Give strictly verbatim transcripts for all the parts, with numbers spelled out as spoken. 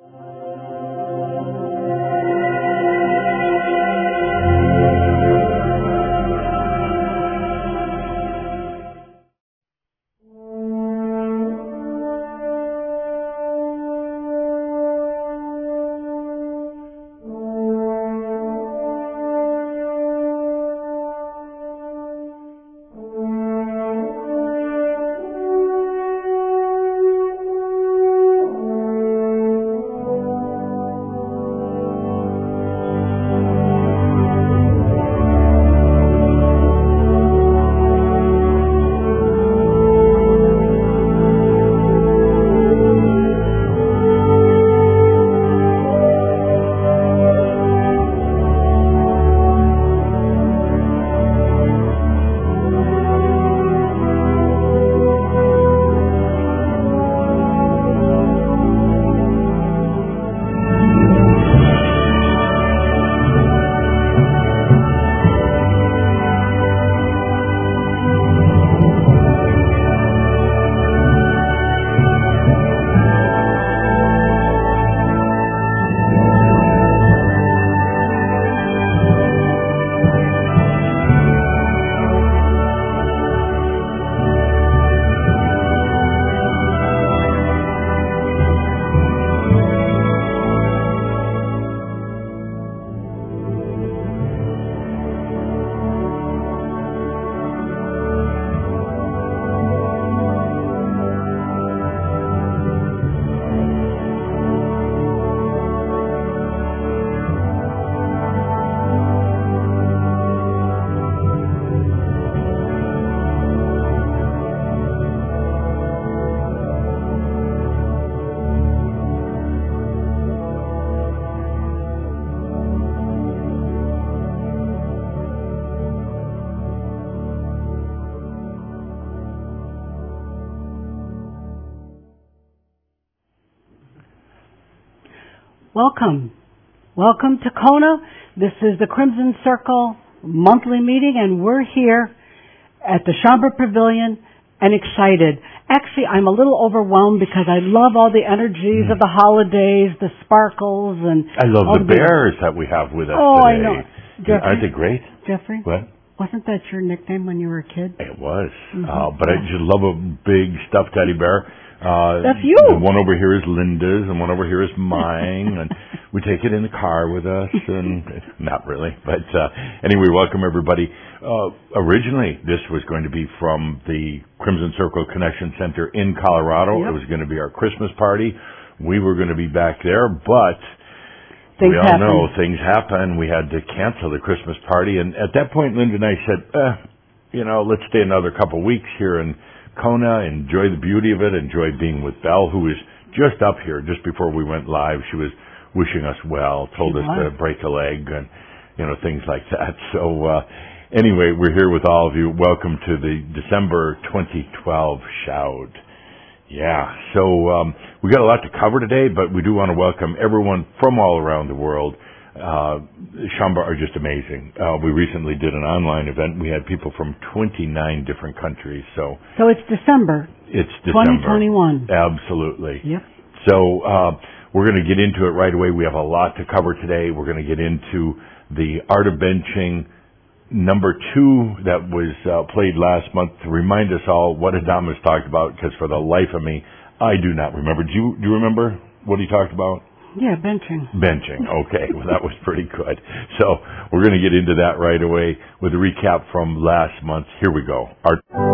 Welcome. Welcome to Kona. This is the Crimson Circle monthly meeting, and we're here at the Shaumbra Pavilion and excited. Actually, I'm a little overwhelmed because I love all the energies mm. of the holidays, the sparkles, and I love all the bears that we have with us oh, today. I know. Jeffrey, aren't they great? Jeffrey? What? Wasn't that your nickname when you were a kid? It was. Mm-hmm. Uh, but I just love a big stuffed teddy bear. Uh, That's you. The one over here is Linda's, and one over here is mine, and we take it in the car with us, and not really, but uh, anyway, welcome everybody. Uh, originally, this was going to be from the Crimson Circle Connection Center in Colorado. Yep. It was going to be our Christmas party. We were going to be back there, but things we all happen. know things happen. We had to cancel the Christmas party, and at that point, Linda and I said, eh, you know, let's stay another couple weeks here and Kona, enjoy the beauty of it, enjoy being with Belle, who was just up here just before we went live. She was wishing us well, told she us was. to break a leg and, you know, things like that. So, uh, anyway, we're here with all of you. Welcome to the December twenty twelve Shout. Yeah, so, um, we got a lot to cover today, but we do want to welcome everyone from all around the world. Uh, Shaumbra are just amazing. Uh, we recently did an online event. We had people from twenty-nine different countries. So, so it's December. It's December. twenty twenty-one. Absolutely. Yep. So, uh, we're going to get into it right away. We have a lot to cover today. We're going to get into the Art of Benching number two that was uh, played last month to remind us all what Adamus talked about, because for the life of me, I do not remember. Do you, do you remember what he talked about? Yeah, benching. Benching. Okay. Well, that was pretty good. So we're going to get into that right away with a recap from last month. Here we go. Our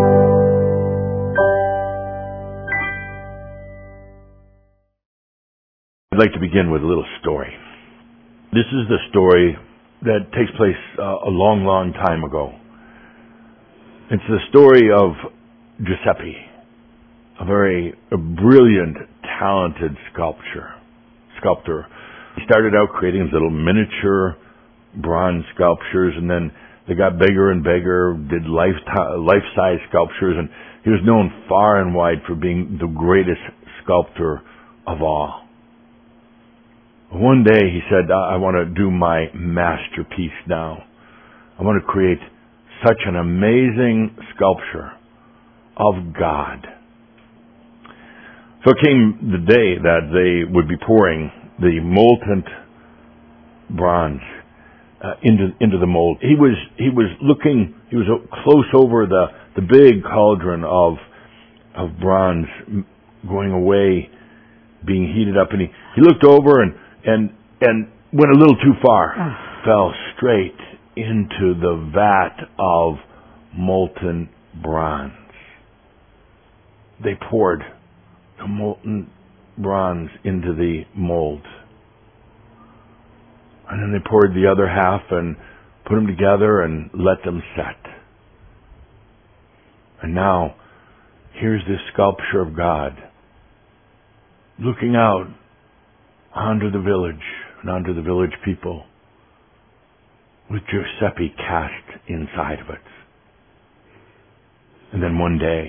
I'd like to begin with a little story. This is the story that takes place uh, a long, long time ago. It's the story of Giuseppe, a very a brilliant, talented sculptor. sculptor. He started out creating these little miniature bronze sculptures, and then they got bigger and bigger, did life life-size sculptures, and he was known far and wide for being the greatest sculptor of all. One day he said, I want to do my masterpiece now. I want to create such an amazing sculpture of God. So it came the day that they would be pouring the molten bronze uh, into into the mold. He was he was looking. He was close over the the big cauldron of of bronze going away, being heated up, and he, he looked over and and and went a little too far, fell straight into the vat of molten bronze. They poured the molten bronze into the mold. And then they poured the other half and put them together and let them set. And now, here's this sculpture of God looking out onto the village and onto the village people with Giuseppe cast inside of it. And then one day,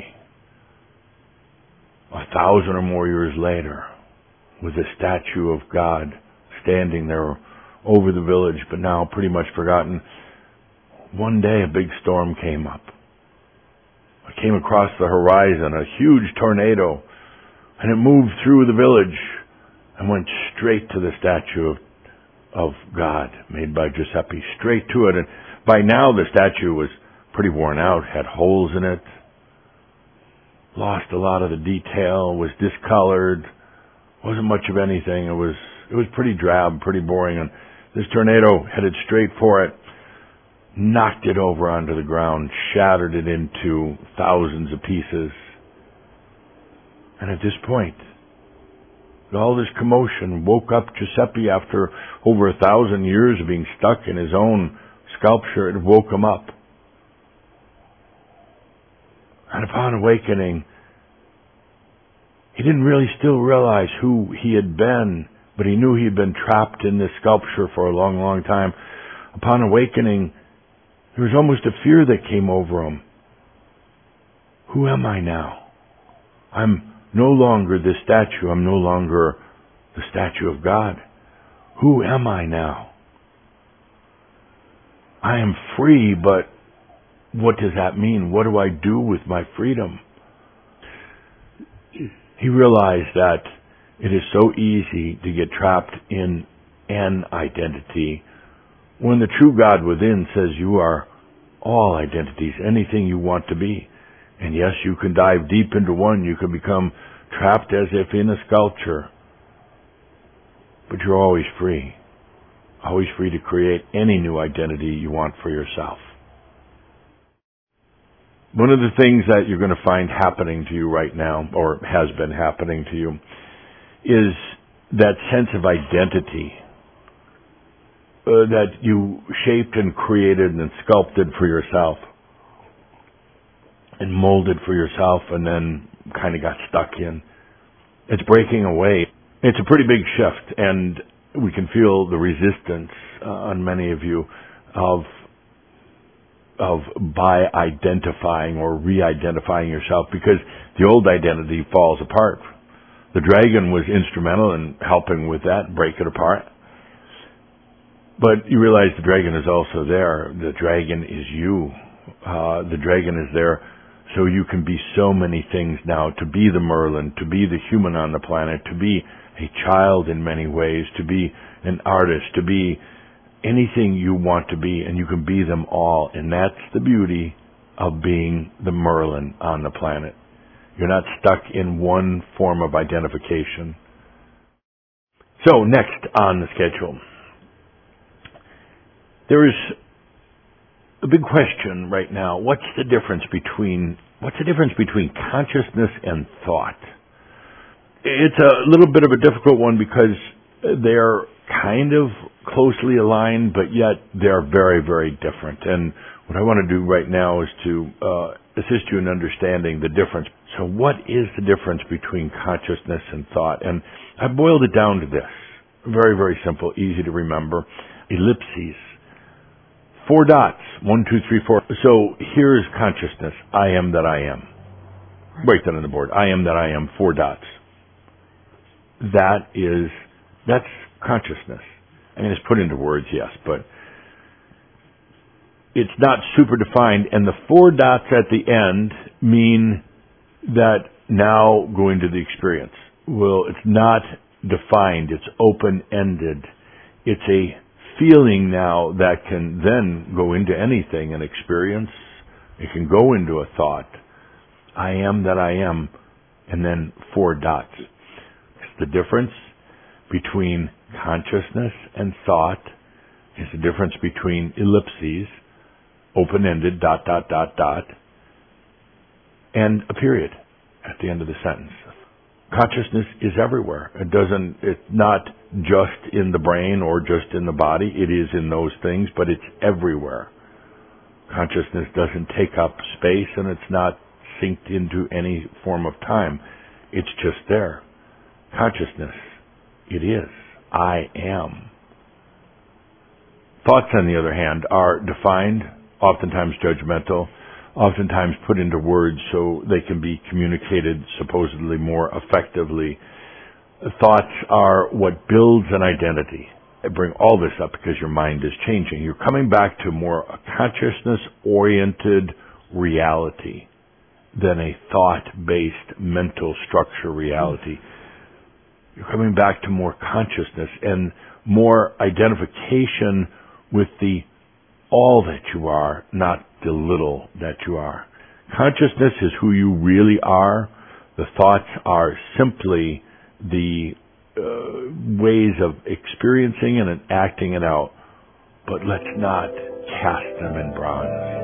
a thousand or more years later, with a statue of God standing there over the village, but now pretty much forgotten, one day a big storm came up. It came across the horizon, a huge tornado, and it moved through the village and went straight to the statue of, of God made by Giuseppe, straight to it. And by now the statue was pretty worn out, had holes in it, lost a lot of the detail, was discolored, wasn't much of anything. It was it was pretty drab, pretty boring. And this tornado headed straight for it, knocked it over onto the ground, shattered it into thousands of pieces. And at this point, all this commotion woke up Giuseppe after over a thousand years of being stuck in his own sculpture. It woke him up. And upon awakening, he didn't really still realize who he had been, but he knew he had been trapped in this sculpture for a long, long time. Upon awakening, there was almost a fear that came over him. Who am I now? I'm no longer this statue. I'm no longer the statue of God. Who am I now? I am free, but what does that mean? What do I do with my freedom? He realized that it is so easy to get trapped in an identity when the true God within says you are all identities, anything you want to be. And yes, you can dive deep into one. You can become trapped as if in a sculpture. But you're always free. Always free to create any new identity you want for yourself. One of the things that you're going to find happening to you right now, or has been happening to you, is that sense of identity uh, that you shaped and created and sculpted for yourself and molded for yourself and then kind of got stuck in. It's breaking away. It's a pretty big shift, and we can feel the resistance uh, on many of you of of by identifying or re-identifying yourself, because the old identity falls apart. The dragon was instrumental in helping with that, break it apart. But you realize the dragon is also there. The dragon is you. Uh, the dragon is there so you can be so many things now, to be the Merlin, to be the human on the planet, to be a child in many ways, to be an artist, to be anything you want to be, and you can be them all. And that's the beauty of being the Merlin on the planet. You're not stuck in one form of identification. So, next on the schedule, there is a big question right now. What's the difference between what's the difference between consciousness and thought? It's a little bit of a difficult one because they're kind of closely aligned, but yet they're very, very different. And what I want to do right now is to uh, assist you in understanding the difference. So what is the difference between consciousness and thought? And I boiled it down to this. Very, very simple, easy to remember. Ellipses. Four dots. One, two, three, four. So here's consciousness. I am that I am. Write that on the board. I am that I am. Four dots. That is, that's consciousness. I mean, it's put into words, yes, but it's not super defined. And the four dots at the end mean that now go into the experience. Well, it's not defined. It's open-ended. It's a feeling now that can then go into anything, an experience. It can go into a thought. I am that I am, and then four dots. It's the difference between consciousness and thought. It's the difference between ellipses, open-ended, dot, dot, dot, dot, and a period at the end of the sentence. Consciousness is everywhere. It doesn't, it's not just in the brain or just in the body. It is in those things, but it's everywhere. Consciousness doesn't take up space, and it's not synced into any form of time. It's just there. Consciousness. It is. I am. Thoughts, on the other hand, are defined, oftentimes judgmental, oftentimes put into words so they can be communicated supposedly more effectively. Thoughts are what builds an identity. I bring all this up because your mind is changing. You're coming back to more a consciousness-oriented reality than a thought-based mental structure reality. You're coming back to more consciousness and more identification with the all that you are, not the little that you are. Consciousness is who you really are. The thoughts are simply the uh, ways of experiencing and acting it out. But let's not cast them in bronze.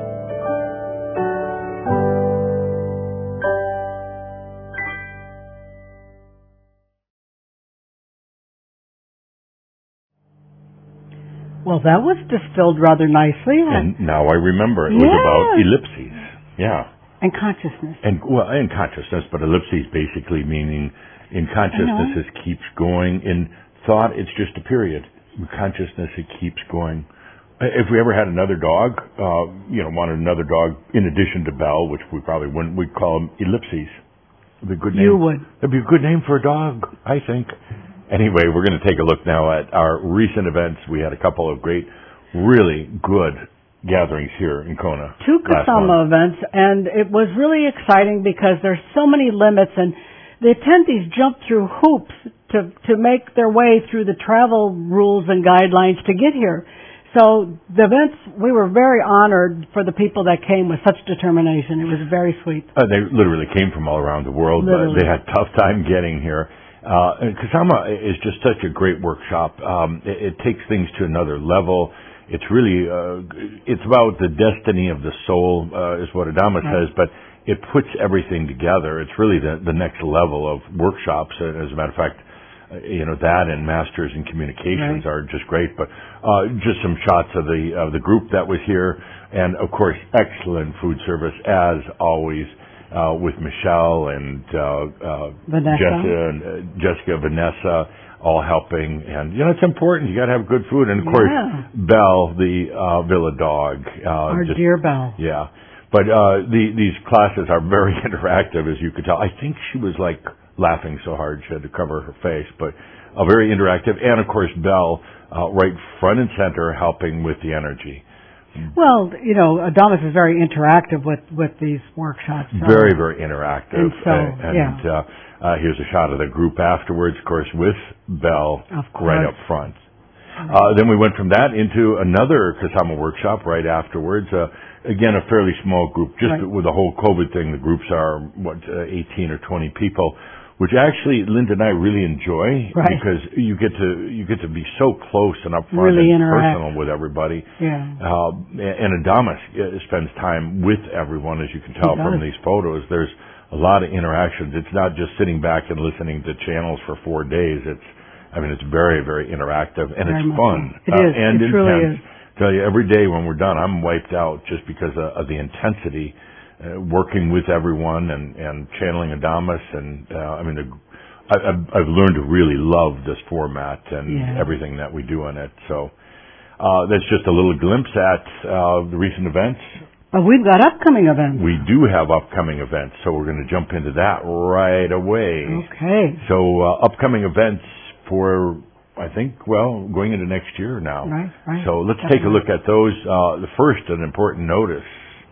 Well, that was distilled rather nicely. And now I remember it yeah. was about ellipses. Yeah. And consciousness. And well, and consciousness, but ellipses basically meaning in consciousness it keeps going. In thought, it's just a period. In consciousness, it keeps going. If we ever had another dog, uh, you know, wanted another dog in addition to Belle, which we probably wouldn't, we'd call him Ellipses. It'd be a good name. You would. It'd be a good name for a dog, I think. Anyway, we're going to take a look now at our recent events. We had a couple of great, really good gatherings here in Kona. Two Kasama events, and it was really exciting because there's so many limits, and the attendees jumped through hoops to, to make their way through the travel rules and guidelines to get here. So the events, we were very honored for the people that came with such determination. It was very sweet. Uh, they literally came from all around the world, literally. But they had a tough time getting here. Uh, and Kasama is just such a great workshop. Um, it, it takes things to another level. It's really, uh, it's about the destiny of the soul, uh, is what Adama right. says, but it puts everything together. It's really the, the next level of workshops. As a matter of fact, uh, you know, that and Masters in Communications right. are just great, but, uh, just some shots of the, of the group that was here. And of course, excellent food service as always. Uh, with Michelle and uh, uh, Jessica and uh, Jessica, Vanessa, all helping, and you know it's important. You got to have good food, and of course, yeah. Belle, the uh, Villa dog, uh, our just, dear Belle. Yeah, but uh, the, these classes are very interactive, as you could tell. I think she was like laughing so hard she had to cover her face, but uh, very interactive, and of course, Belle uh, right front and center, helping with the energy. Well, you know, Adamus is very interactive with, with these workshops. So. Very, very interactive. And so, and, and yeah. uh, uh, here's a shot of the group afterwards, of course, with Belle right up front. Uh, then we went from that into another Kasama workshop right afterwards. Uh, again, a fairly small group. Just right. with the whole COVID thing, the groups are, what, uh, eighteen or twenty people, which actually Linda and I really enjoy right. because you get to you get to be so close and upfront really and interact. personal with everybody. Yeah. Uh, and Adamus spends time with everyone, as you can tell from these photos. There's a lot of interactions. It's not just sitting back and listening to channels for four days. It's, I mean, it's very, very interactive, and very it's fun. So. It uh, is. And it intense. Truly is. I tell you, every day when we're done, I'm wiped out just because of, of the intensity, uh, working with everyone and, and channeling Adamus. And, uh, I mean, the, I, I've, I've learned to really love this format and yeah. everything that we do in it. So uh, that's just a little glimpse at uh, the recent events. But we've got upcoming events. We do have upcoming events, so we're going to jump into that right away. Okay. So uh, upcoming events for, I think, well, going into next year now. Right, right. So let's Definitely. take a look at those. Uh, the first, an important notice,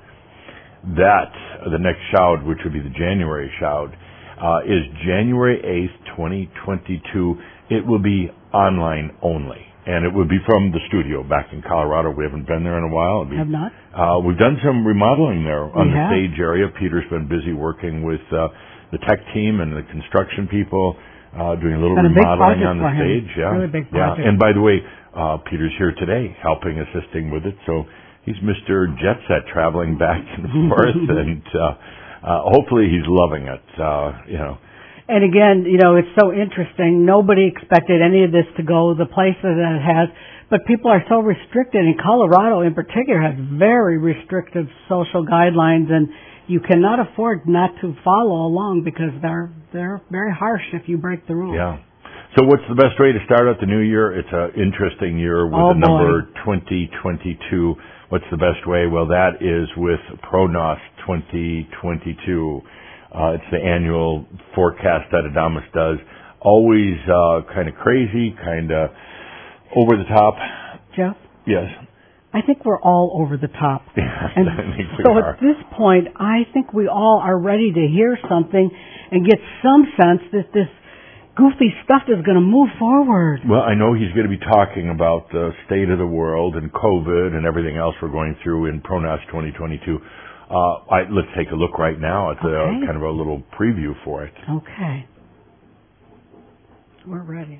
that uh, the next shout, which would be the January shout, uh, is January eighth, twenty twenty-two it will be online only. And it would be from the studio back in Colorado. We haven't been there in a while. Be, have not? Uh, we've done some remodeling there on we the have. stage area. Peter's been busy working with uh, the tech team and the construction people, uh, doing a little Been remodeling a on the for stage. Him. Yeah, really big yeah. project. And by the way, uh, Peter's here today, helping, assisting with it. So he's Mister Jet Set, traveling back and forth, and uh, uh, hopefully he's loving it. Uh, you know. And again, you know, it's so interesting. Nobody expected any of this to go the places that it has, but people are so restricted. And Colorado, in particular, has very restrictive social guidelines, and you cannot afford not to follow along because they're they're very harsh if you break the rules. Yeah. So, what's the best way to start out the new year? It's an interesting year with oh, the number boy. twenty twenty-two. What's the best way? Well, that is with Pronos twenty twenty-two. Uh, it's the annual forecast that Adamas does. Always uh, kind of crazy, kind of over the top. Jeff? Yes. I think we're all over the top. Yeah, and I think we so are. At this point, I think we all are ready to hear something and get some sense that this goofy stuff is going to move forward. Well, I know he's going to be talking about the state of the world and COVID and everything else we're going through in Pronos twenty twenty-two. Uh, I, let's take a look right now at the okay. kind of a little preview for it. Okay. We're ready.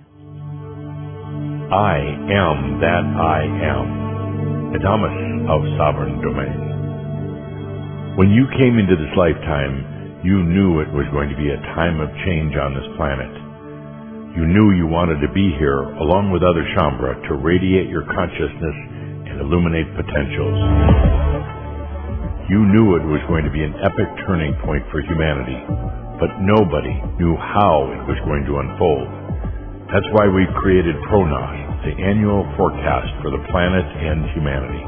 I am that I am, Adamas of Sovereign Domain. When you came into this lifetime, you knew it was going to be a time of change on this planet. You knew you wanted to be here, along with other Shaumbra, to radiate your consciousness and illuminate potentials. You knew it was going to be an epic turning point for humanity, but nobody knew how it was going to unfold. That's why we've created Pronos, the annual forecast for the planet and humanity.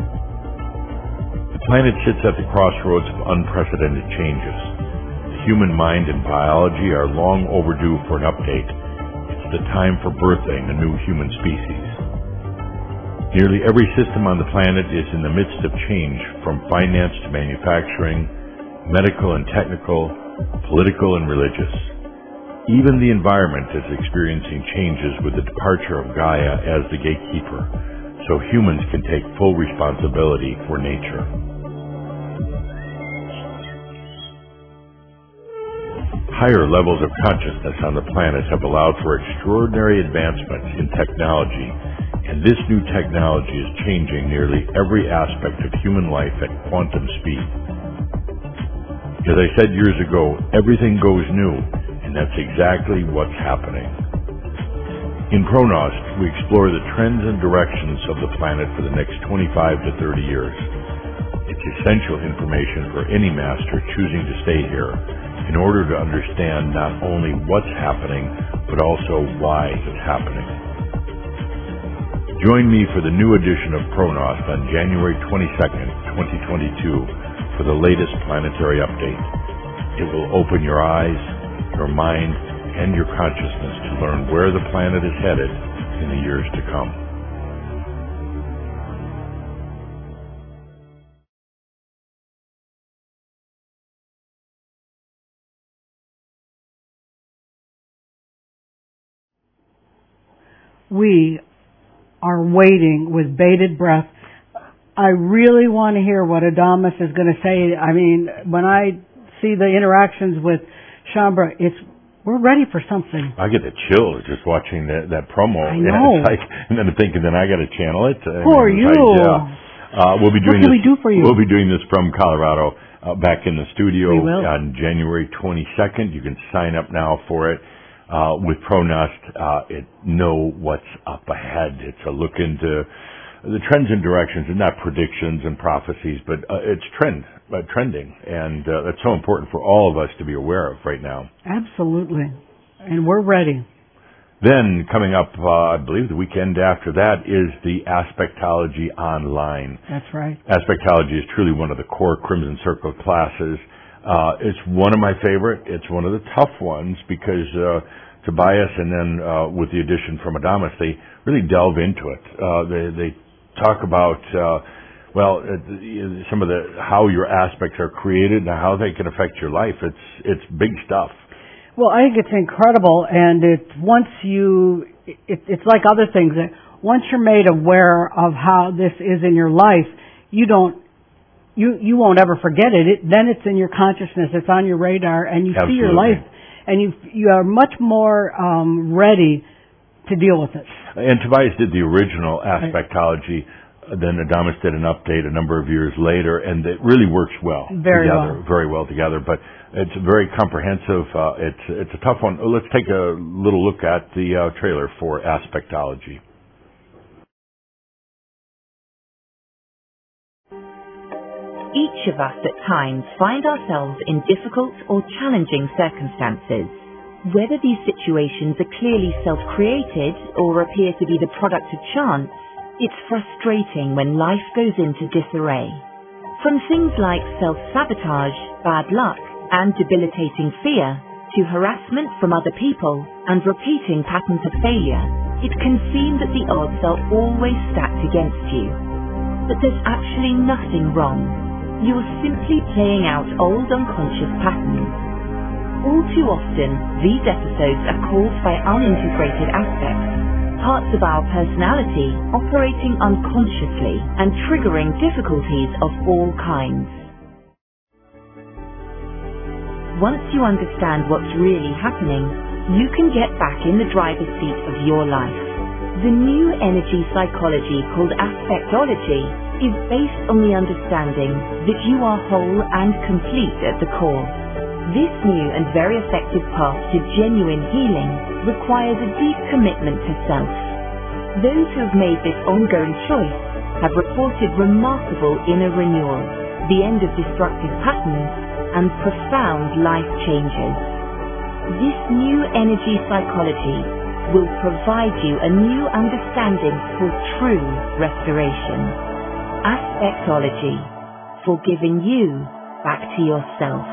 The planet sits at the crossroads of unprecedented changes. The human mind and biology are long overdue for an update. It's the time for birthing a new human species. Nearly every system on the planet is in the midst of change, from finance to manufacturing, medical and technical, political and religious. Even the environment is experiencing changes with the departure of Gaia as the gatekeeper, so humans can take full responsibility for nature. Higher levels of consciousness on the planet have allowed for extraordinary advancements in technology, and this new technology is changing nearly every aspect of human life at quantum speed. As I said years ago, everything goes new, and that's exactly what's happening. In Pronos, we explore the trends and directions of the planet for the next twenty-five to thirty years. It's essential information for any master choosing to stay here in order to understand not only what's happening, but also why it's happening. Join me for the new edition of Pronos on January twenty-second, twenty twenty-two for the latest planetary update. It will open your eyes, your mind, and your consciousness to learn where the planet is headed in the years to come. We are waiting with bated breath. I really want to hear what Adamas is going to say. I mean, when I see the interactions with Shaumbra, it's we're ready for something. I get the chills just watching that, that promo. I know. And, it's like, and then I'm thinking, then I got to channel it. Who are you? Like, yeah. uh, we'll be doing what can this, we do for you? We'll be doing this from Colorado, uh, back in the studio We will. on January twenty-second. You can sign up now for it. Uh, with Pronos, uh, it know what's up ahead. It's a look into the trends and directions, and not predictions and prophecies, but uh, it's trend, uh, trending, and uh, that's so important for all of us to be aware of right now. Absolutely, and we're ready. Then coming up, uh, I believe the weekend after that is the Aspectology Online. That's right. Aspectology is truly one of the core Crimson Circle classes. Uh, it's one of my favorite. It's one of the tough ones because uh, Tobias and then uh, with the addition from Adamas, they really delve into it. Uh, they, they talk about, uh, well, uh, some of the how your aspects are created and how they can affect your life. It's it's big stuff. Well, I think it's incredible, and it once you, it, it's like other things. That once you're made aware of how this is in your life, you don't, you you won't ever forget it. it then it's in your consciousness, it's on your radar, and you Absolutely. see your life, and you you are much more um, ready to deal with it. And Tobias did the original Aspectology. Then Adamus did an update a number of years later, and it really works well very together, well. very well together. But it's very comprehensive. Uh, it's it's a tough one. Let's take a little look at the uh, trailer for Aspectology. Each of us at times find ourselves in difficult or challenging circumstances. Whether these situations are clearly self-created or appear to be the product of chance, it's frustrating when life goes into disarray. From things like self-sabotage, bad luck, and debilitating fear, to harassment from other people and repeating patterns of failure, it can seem that the odds are always stacked against you. But there's actually nothing wrong. You're simply playing out old unconscious patterns. All too often, these episodes are caused by unintegrated aspects, parts of our personality operating unconsciously and triggering difficulties of all kinds. Once you understand what's really happening, you can get back in the driver's seat of your life. The new energy psychology called Aspectology is based on the understanding that you are whole and complete at the core. This new and very effective path to genuine healing requires a deep commitment to self. Those who have made this ongoing choice have reported remarkable inner renewal, the end of destructive patterns, and profound life changes. This new energy psychology will provide you a new understanding for true restoration. Aspectology, for giving you back to yourself.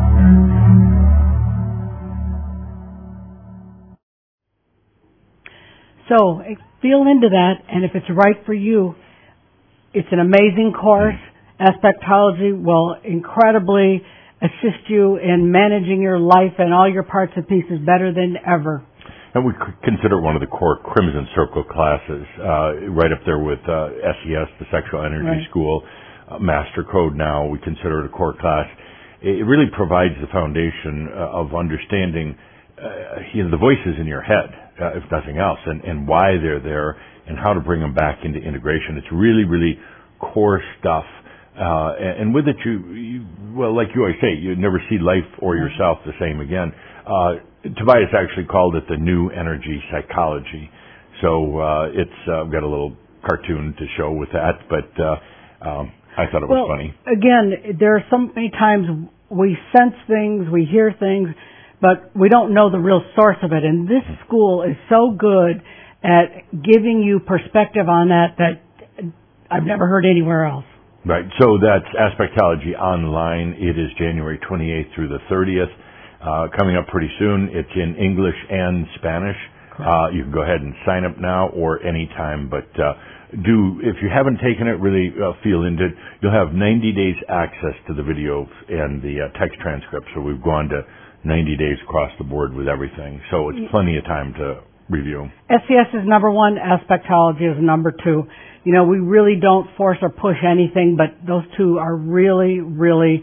So feel into that, and if it's right for you, it's an amazing course. Aspectology will incredibly assist you in managing your life and all your parts and pieces better than ever. And we consider it one of the core Crimson Circle classes, uh, right up there with uh, S E S, the Sexual Energy right. School, uh, Master Code now. We consider it a core class. It really provides the foundation uh, of understanding uh, you know, the voices in your head, uh, if nothing else, and, and why they're there and how to bring them back into integration. It's really, really core stuff. Uh, and, and with it, you, you, well, like you always say, you never see life or yourself the same again. Uh, Tobias actually called it the new energy psychology. So, uh, it's, uh, got a little cartoon to show with that, but, uh, um, I thought it was well, funny. Again, there are so many times we sense things, we hear things, but we don't know the real source of it. And this school is so good at giving you perspective on that that I've never heard anywhere else. Right. So that's Aspectology Online. It is January twenty-eighth through the thirtieth. Uh, coming up pretty soon. It's in English and Spanish. Uh, you can go ahead and sign up now or anytime, but uh, do, if you haven't taken it, really uh, feel into it. You'll have ninety days access to the video and the uh, text transcript. So we've gone to ninety days across the board with everything. So it's plenty of time to review. S C S is number one. Aspectology is number two. You know, we really don't force or push anything, but those two are really, really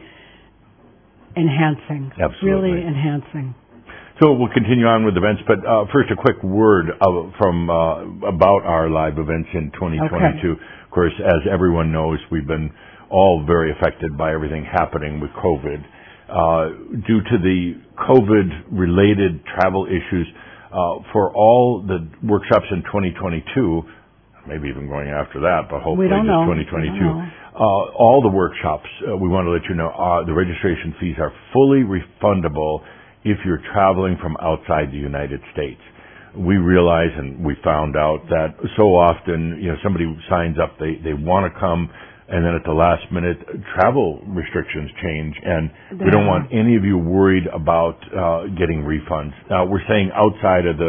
enhancing. Absolutely. Really enhancing. So we'll continue on with events, but uh, first a quick word of, from uh, about our live events in twenty twenty-two. Okay. Of course, as everyone knows, we've been all very affected by everything happening with COVID. Uh, due to the COVID-related travel issues, uh, for all the workshops in twenty twenty-two, maybe even going after that, but hopefully just know. twenty twenty-two, uh, all the workshops, uh, we want to let you know, uh, the registration fees are fully refundable if you're traveling from outside the United States. We realize and we found out that so often, you know, somebody signs up, they, they want to come, and then at the last minute, travel restrictions change, and we don't want any of you worried about uh, getting refunds. Uh, we're saying outside of the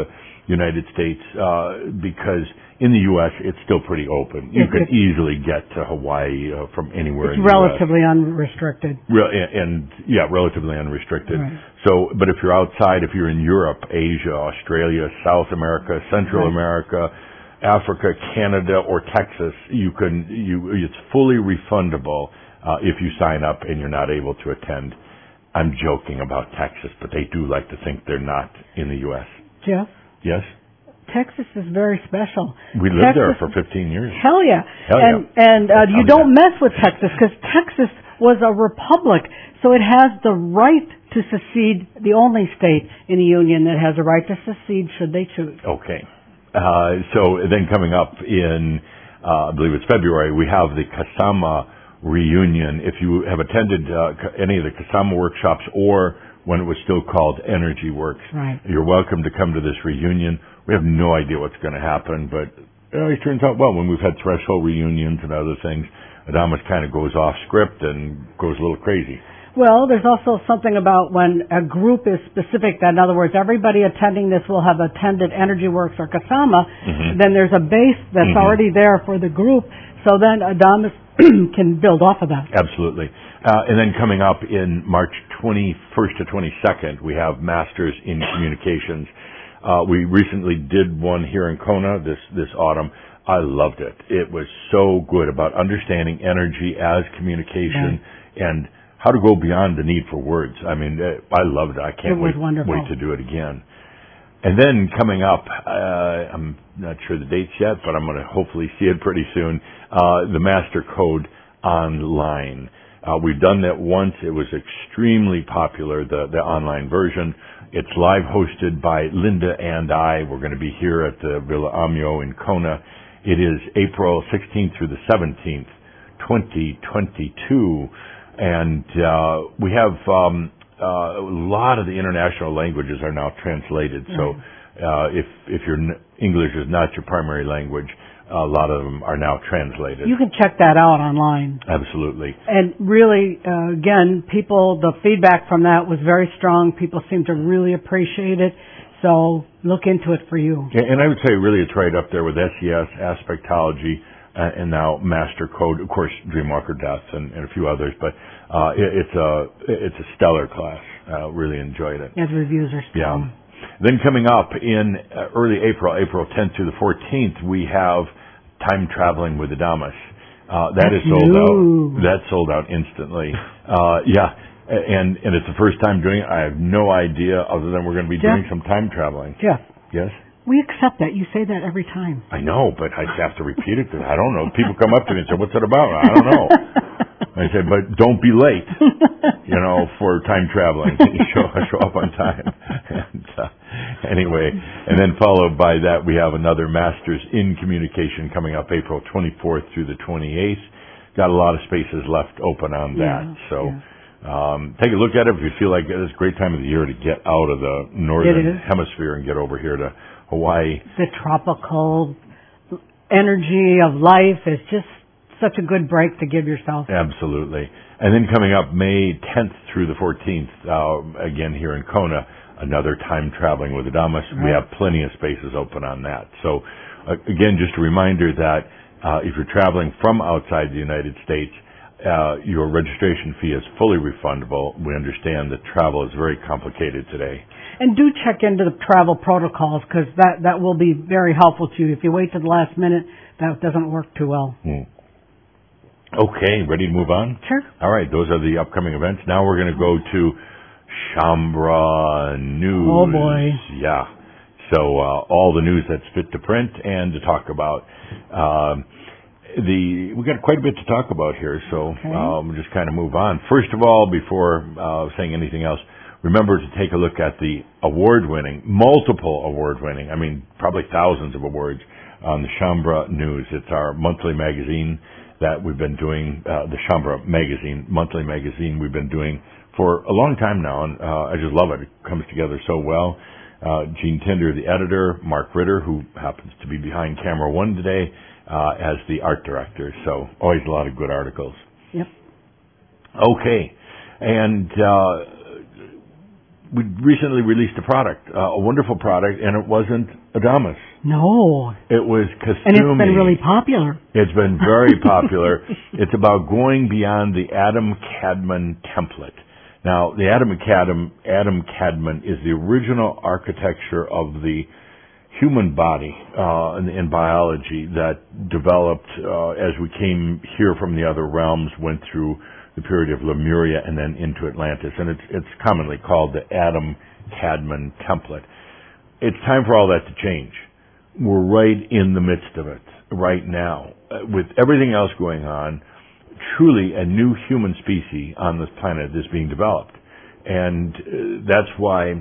United States, uh, because in the U S it's still pretty open. You It- can it- easily get to Hawaii uh, from anywhere It's in the relatively unrestricted. U S. Re- and, and yeah, relatively unrestricted. Right. So, but if you're outside, if you're in Europe, Asia, Australia, South America, Central Right. America, Africa, Canada, or Texas, you can you it's fully refundable uh, if you sign up and you're not able to attend. I'm joking about Texas, but they do like to think they're not in the U S. Jeff, Yes, Texas is very special. we lived there Texas- for fifteen years. Hell yeah. Hell and yeah. and uh, you Hell don't yeah. mess with Texas because Texas was a republic, so it has the right to secede, the only state in the union that has a right to secede should they choose. Okay. Uh, so then coming up in, uh, I believe it's February, we have the Kasama reunion. If you have attended uh, any of the Kasama workshops or when it was still called Energy Works, Right. you're welcome to come to this reunion. We have no idea what's going to happen, but it always turns out well when we've had threshold reunions and other things. Adamus kind of goes off script and goes a little crazy. Well, there's also something about when a group is specific, that in other words, everybody attending this will have attended Energy Works or Kasama, Mm-hmm. then there's a base that's Mhm. already there for the group, so then Adamus can build off of that. Absolutely. Uh, and then coming up in March twenty-first to twenty-second, we have Masters in Communications. Uh, we recently did one here in Kona this, this autumn. I loved it. It was so good about understanding energy as communication and how to go beyond the need for words. I mean, uh, I loved it. I can't It was wait, wonderful. wait to do it again. And then coming up, uh, I'm not sure the dates yet, but I'm going to hopefully see it pretty soon, uh, the Master Code Online. Uh, we've done that once. It was extremely popular, the, the online version. It's live hosted by Linda and I. We're going to be here at the Villa Amio in Kona. It is April sixteenth through the seventeenth, twenty twenty-two. And uh, we have um, uh, a lot of the international languages are now translated. So uh, if if your n- English is not your primary language, a lot of them are now translated. You can check that out online. Absolutely. And really, uh, again, people, the feedback from that was very strong. People seem to really appreciate it. So look into it for you. Yeah, and I would say really it's right up there with S E S, Aspectology, uh, and now Master Code, of course, Dreamwalker Death and, and a few others. But uh, it, it's a it's a stellar class. Uh, really enjoyed it. As reviews are strong. Yeah. Then coming up in uh, early April, April tenth through the fourteenth, we have Time Traveling with Adamus. Uh, that That's is sold new. out. That's sold out instantly. Uh, yeah, and and it's the first time doing it. I have no idea other than we're going to be Jeff? doing some time traveling. Jeff, Yes, we accept that. You say that every time. I know, but I have to repeat it. 'Cause I don't know. People come up to me and say, "What's that about?" I don't know. I said, "But don't be late." You know, for time traveling, show show up on time. And, uh, anyway, and then followed by that, we have another Masters in Communication coming up April twenty-fourth through the twenty-eighth. Got a lot of spaces left open on that. Yeah, so yeah. um, take a look at it if you feel like it's a great time of the year to get out of the It northern is. hemisphere and get over here to Hawaii. The tropical energy of life is just such a good break to give yourself. Absolutely. And then coming up May tenth through the fourteenth, uh, again here in Kona, another Time Traveling with Adamus. We Right. have plenty of spaces open on that. So uh, again, just a reminder that uh, if you're traveling from outside the United States, uh, your registration fee is fully refundable. We understand that travel is very complicated today. And do check into the travel protocols because that, that will be very helpful to you. If you wait to the last minute, that doesn't work too well. Hmm. Okay, ready to move on? Sure. All right, those are the upcoming events. Now we're going to go to Shaumbra News. Oh, boy. Yeah. So uh, all the news that's fit to print and to talk about. Um, the we got quite a bit to talk about here, so Okay. um, we'll just kind of move on. First of all, before uh, saying anything else, remember to take a look at the award-winning, multiple award-winning, I mean probably thousands of awards on the Shaumbra News. It's our monthly magazine that we've been doing, uh, the Shaumbra Magazine, monthly magazine we've been doing for a long time now, and uh, I just love it. It comes together so well. Uh, Gene Tinder, the editor, Mark Ritter, who happens to be behind camera one today, uh, as the art director. So always a lot of good articles. Yep. Okay. And uh, we recently released a product, uh, a wonderful product, and it wasn't Adamus. No. It was Kuthumi. And it's been really popular. It's been very popular. It's about going beyond the Adam-Kadmon template. Now, the Adam-Kadmon, Adam-Kadmon is the original architecture of the human body uh, in, in biology that developed uh, as we came here from the other realms, went through the period of Lemuria and then into Atlantis. And it's, it's commonly called the Adam-Kadmon template. It's time for all that to change. We're right in the midst of it right now. Uh, with everything else going on, truly a new human species on this planet is being developed. And uh, that's why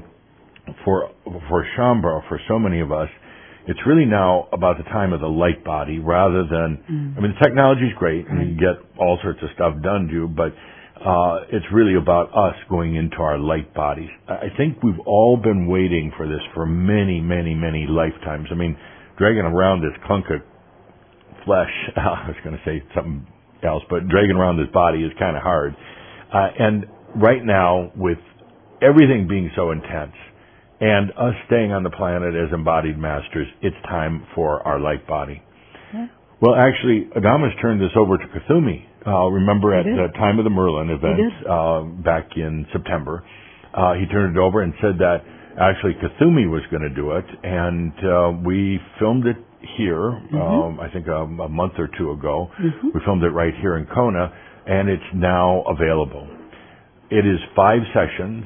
for for Shaumbra, for so many of us, it's really now about the time of the light body rather than, mm. I mean, the technology's great and you get all sorts of stuff done to you, but uh, it's really about us going into our light bodies. I think we've all been waiting for this for many, many, many lifetimes. I mean, dragging around this clunk of flesh, I was going to say something else, but dragging around this body is kind of hard. Uh, and right now, with everything being so intense, and us staying on the planet as embodied masters, it's time for our light body. Yeah. Well, actually, Adamus turned this over to Kuthumi. Uh, remember at the time of the Merlin event uh, back in September, uh, he turned it over and said that actually Kuthumi was going to do it, and uh, we filmed it here, mm-hmm. um, I think a, a month or two ago. Mm-hmm. We filmed it right here in Kona, and it's now available. It is five sessions.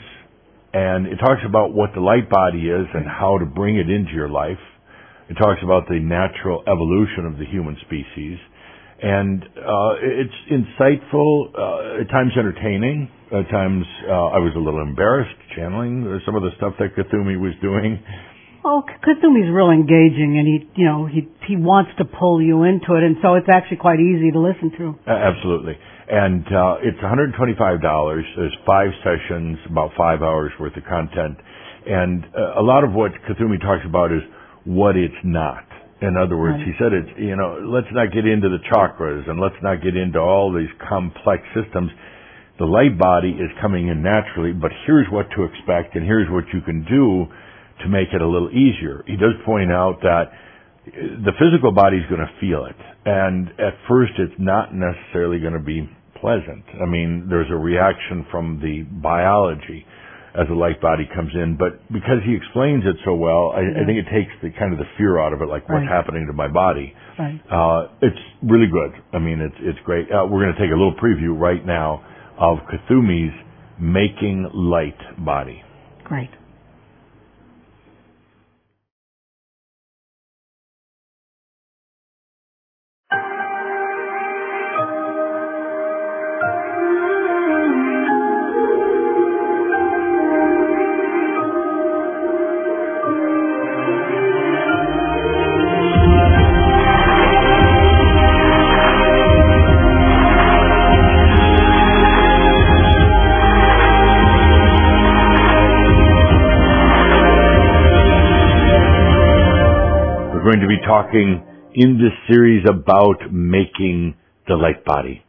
And it talks about what the light body is and how to bring it into your life. It talks about the natural evolution of the human species. And uh, it's insightful, uh, at times entertaining. At times uh, I was a little embarrassed channeling some of the stuff that Kuthumi was doing. Oh, Kuthumi's real engaging, and he, you know, he he wants to pull you into it, and so it's actually quite easy to listen to. Uh, absolutely. And uh, it's one hundred twenty-five dollars. There's five sessions, about five hours worth of content. And uh, a lot of what Kuthumi talks about is what it's not. In other words, right. He said it's, you know, let's not get into the chakras and let's not get into all these complex systems. The light body is coming in naturally, but here's what to expect and here's what you can do to make it a little easier. He does point out that the physical body is going to feel it. And at first it's not necessarily going to be pleasant. I mean, there's a reaction from the biology as the light body comes in, but because he explains it so well, I, yeah. I think it takes the kind of the fear out of it, like right. what's happening to my body. Right. Uh, it's really good. I mean, it's it's great. Uh, we're going to take a little preview right now of Kuthumi's Making Light Body. Great. Going to be talking in this series about making the light body.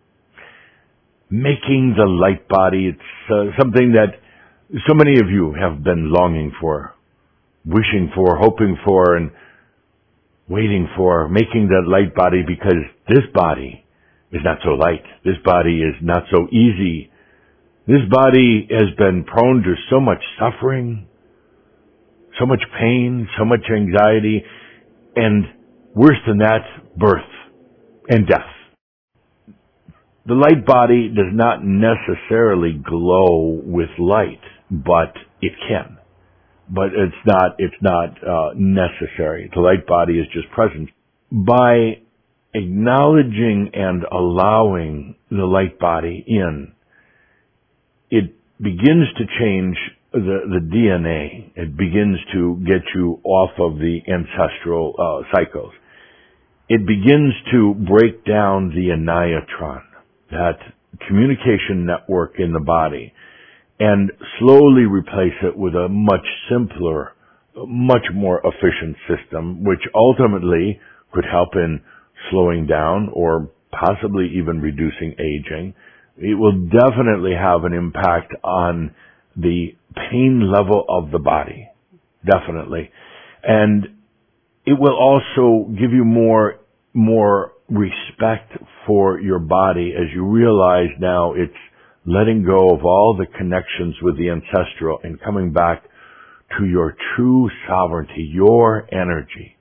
Making the light body, it's uh, something that so many of you have been longing for, wishing for, hoping for, and waiting for, making that light body, because this body is not so light. This body is not so easy. This body has been prone to so much suffering, so much pain, so much anxiety, and worse than that, birth and death. The light body does not necessarily glow with light, but it can. But it's not, it's not uh, necessary. The light body is just present. By acknowledging and allowing the light body in, it begins to change The, the D N A. It begins to get you off of the ancestral uh, cycles. It begins to break down the aniatron, that communication network in the body, and slowly replace it with a much simpler, much more efficient system, which ultimately could help in slowing down or possibly even reducing aging. It will definitely have an impact on the pain level of the body, definitely. And it will also give you more, more respect for your body as you realize now it's letting go of all the connections with the ancestral and coming back to your true sovereignty, your energy.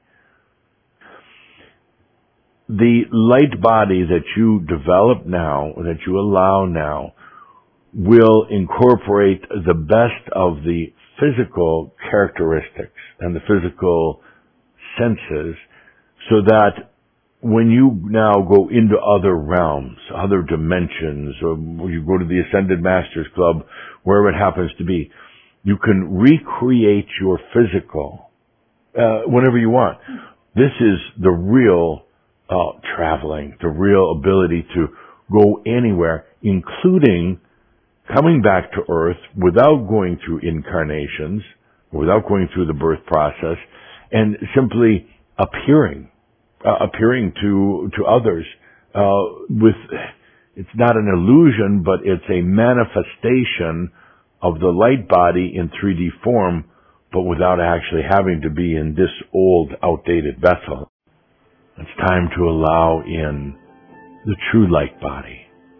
The light body that you develop now, that you allow now, will incorporate the best of the physical characteristics and the physical senses, so that when you now go into other realms, other dimensions, or you go to the Ascended Masters Club, wherever it happens to be, you can recreate your physical uh, whenever you want. This is the real uh, traveling, the real ability to go anywhere, including coming back to Earth without going through incarnations, without going through the birth process, and simply appearing, uh, appearing to to others uh, with. It's not an illusion, but it's a manifestation of the light body in three D form, but without actually having to be in this old, outdated vessel. It's time to allow in the true light body.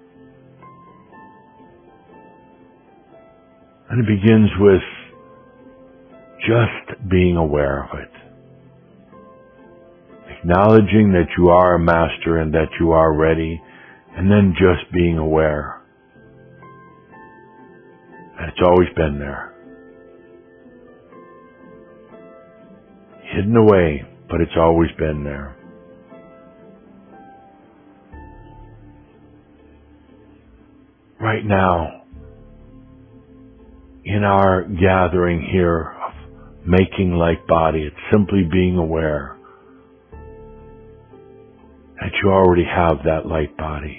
And it begins with just being aware of it. Acknowledging that you are a master and that you are ready, and then just being aware. And it's always been there. Hidden away, but it's always been there. Right now, in our gathering here of making light body, it's simply being aware that you already have that light body.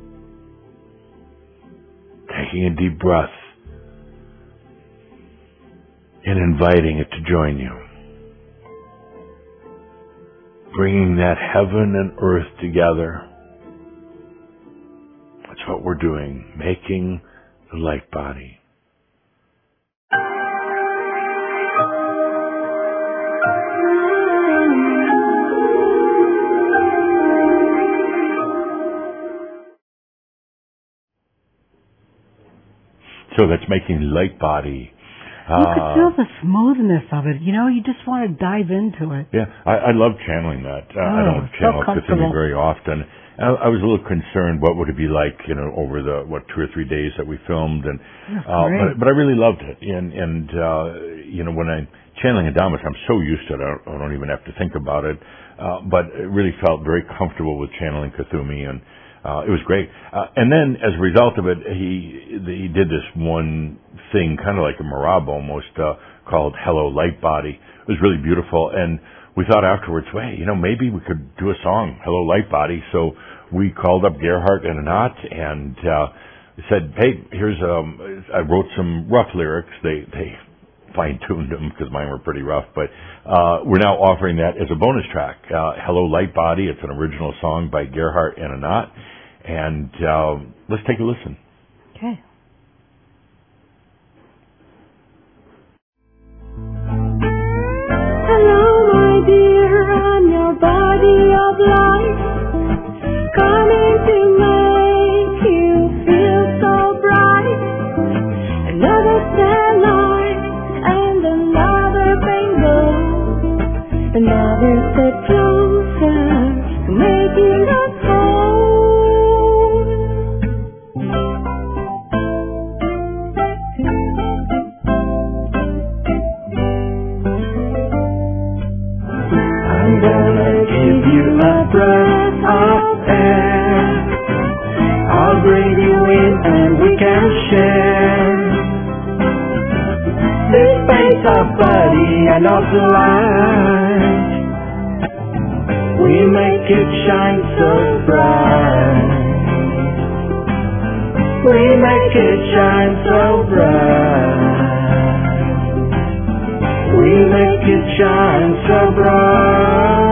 Taking a deep breath and inviting it to join you. Bringing that heaven and earth together. That's what we're doing, making the light body. So that's making light body. You uh, could feel the smoothness of it. You know, you just want to dive into it. Yeah, I, I love channeling that. Uh, oh, I don't channel so Cthulhu very often. I, I was a little concerned what would it be like, you know, over the, what, two or three days that we filmed. and uh, but, but I really loved it. And, and uh, you know, when I'm channeling Adamus, I'm so used to it, I don't, I don't even have to think about it. Uh, but it really felt very comfortable with channeling Cthulhu, and Uh, it was great. Uh, and then, as a result of it, he he did this one thing, kind of like a Marab almost, uh, called Hello Light Body. It was really beautiful. And we thought afterwards, wait, you know, maybe we could do a song, Hello Light Body. So we called up Gerhardt and Anat and uh, said, hey, here's, um, I wrote some rough lyrics. They, they fine-tuned them because mine were pretty rough. But uh, we're now offering that as a bonus track, uh, Hello Light Body. It's an original song by Gerhardt and Anat. And uh, let's take a listen. Okay. Hello, my dear, I'm your body of light, coming to make you feel so bright. Another starlight and another rainbow, another step closer, making us whole. I'm gonna give you a breath of air. I'll bring you in and we can share this space of body and of light. We make it shine so bright. We make it shine so bright. We make it shine so bright.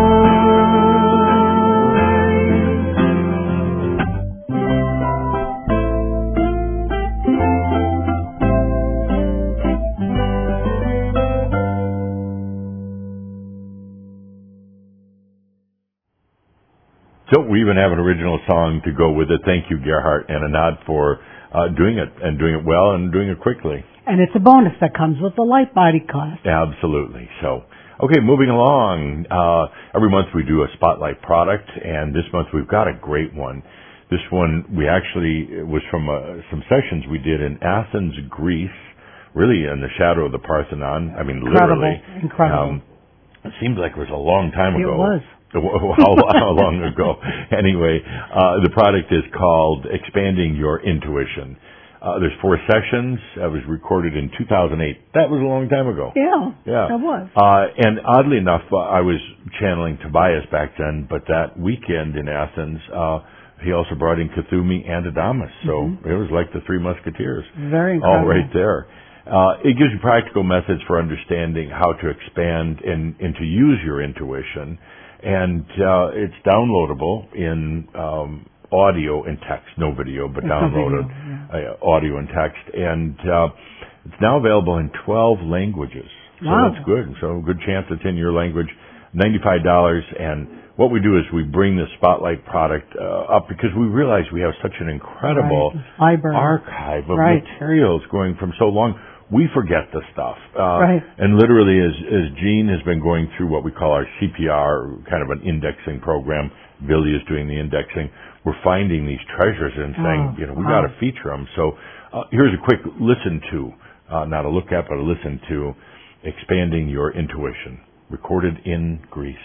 So we even have an original song to go with it. Thank you, Gerhard and Anad, for uh, doing it and doing it well and doing it quickly. And it's a bonus that comes with the Light Body class. Absolutely. So, okay, moving along. Uh, every month we do a spotlight product, and this month we've got a great one. This one we actually it was from uh, some sessions we did in Athens, Greece, really in the shadow of the Parthenon. I mean, Incredible. literally. Incredible. Um, it seems like it was a long time ago. It was. how, how long ago? Anyway, uh, the product is called Expanding Your Intuition. Uh, there's four sessions. That was recorded in two thousand eight. That was a long time ago. Yeah, yeah. that was. Uh, and oddly enough, uh, I was channeling Tobias back then, but that weekend in Athens, uh, he also brought in Kuthumi and Adamus. So mm-hmm. it was like the Three Musketeers. Very incredible. All right there. Uh, it gives you practical methods for understanding how to expand and, and to use your intuition. And uh, it's downloadable in um, audio and text, no video, but it's downloaded video, yeah. uh, audio and text. And uh, it's now available in twelve languages. So wow. that's good. So good chance it's in your language. ninety-five dollars. And what we do is we bring the Spotlight product uh, up because we realize we have such an incredible right. archive of right. materials going from so long. We forget the stuff. Uh, right. And literally, as, as Jean has been going through what we call our C P R, kind of an indexing program, Billy is doing the indexing, we're finding these treasures and saying, oh, you know, we wow. got to feature them. So uh, here's a quick listen to, uh, not a look at, but a listen to, Expanding Your Intuition, recorded in Greece.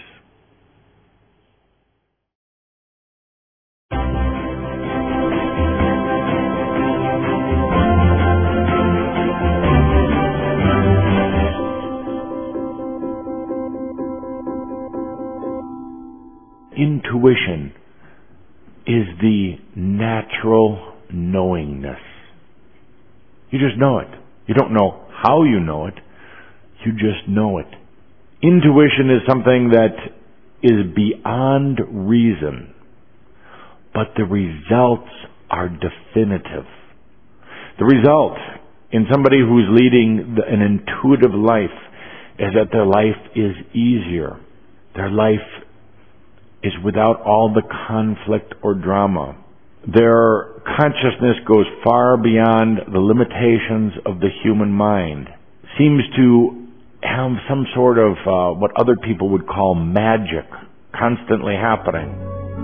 Intuition is the natural knowingness. You just know it. You don't know how you know it. You just know it. Intuition is something that is beyond reason, but the results are definitive. The result in somebody who's leading an intuitive life is that their life is easier. Their life is without all the conflict or drama. Their consciousness goes far beyond the limitations of the human mind. Seems to have some sort of uh, what other people would call magic constantly happening.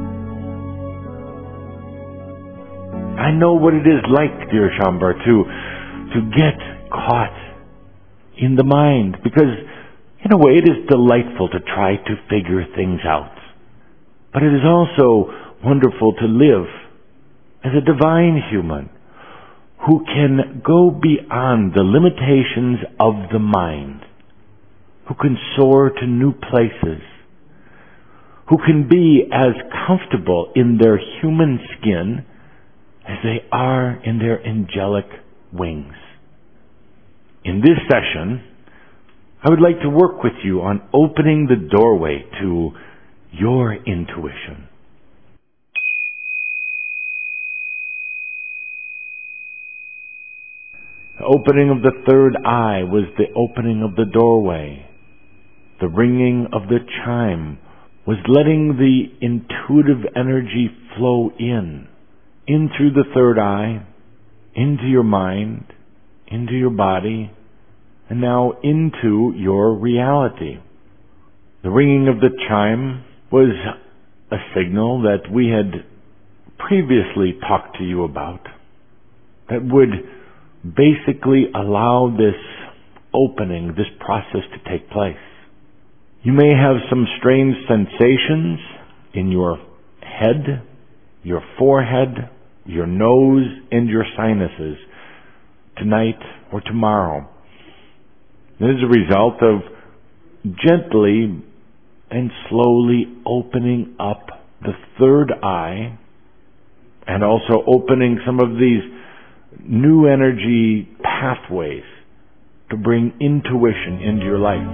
I know what it is like, dear Shambhar, to, to get caught in the mind, because in a way it is delightful to try to figure things out. But it is also wonderful to live as a divine human who can go beyond the limitations of the mind, who can soar to new places, who can be as comfortable in their human skin as they are in their angelic wings. In this session, I would like to work with you on opening the doorway to your intuition. The opening of the third eye was the opening of the doorway. The ringing of the chime was letting the intuitive energy flow in, in through the third eye, into your mind, into your body, and now into your reality. The ringing of the chime was a signal that we had previously talked to you about, that would basically allow this opening, this process to take place. You may have some strange sensations in your head, your forehead, your nose, and your sinuses tonight or tomorrow. This is a result of gently and slowly opening up the third eye and also opening some of these new energy pathways to bring intuition into your life.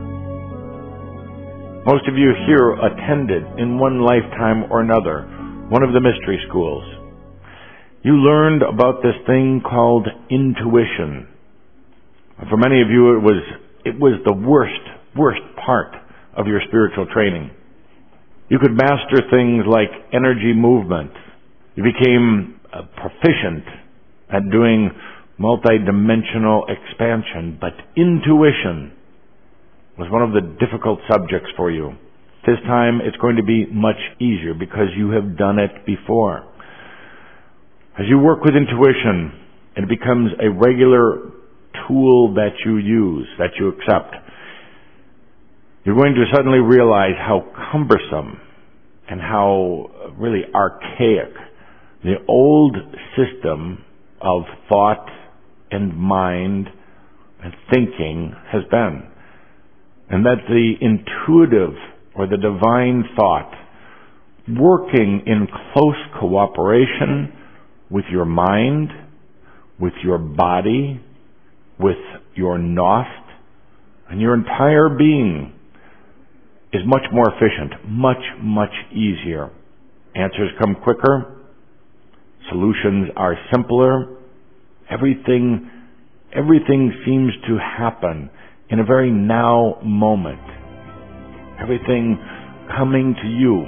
Most of you here attended in one lifetime or another one of the mystery schools. You learned about this thing called intuition. For many of you, it was it was the worst, worst part of your spiritual training. You could master things like energy movement. You became uh, proficient at doing multidimensional expansion, but intuition was one of the difficult subjects for you. This time it's going to be much easier because you have done it before. As you work with intuition, it becomes a regular tool that you use, that you accept. You're going to suddenly realize how cumbersome and how really archaic the old system of thought and mind and thinking has been. And that the intuitive or the divine thought, working in close cooperation with your mind, with your body, with your Gnost, and your entire being, is much more efficient, much, much easier. Answers come quicker. Solutions are simpler. Everything, everything seems to happen in a very now moment. Everything coming to you.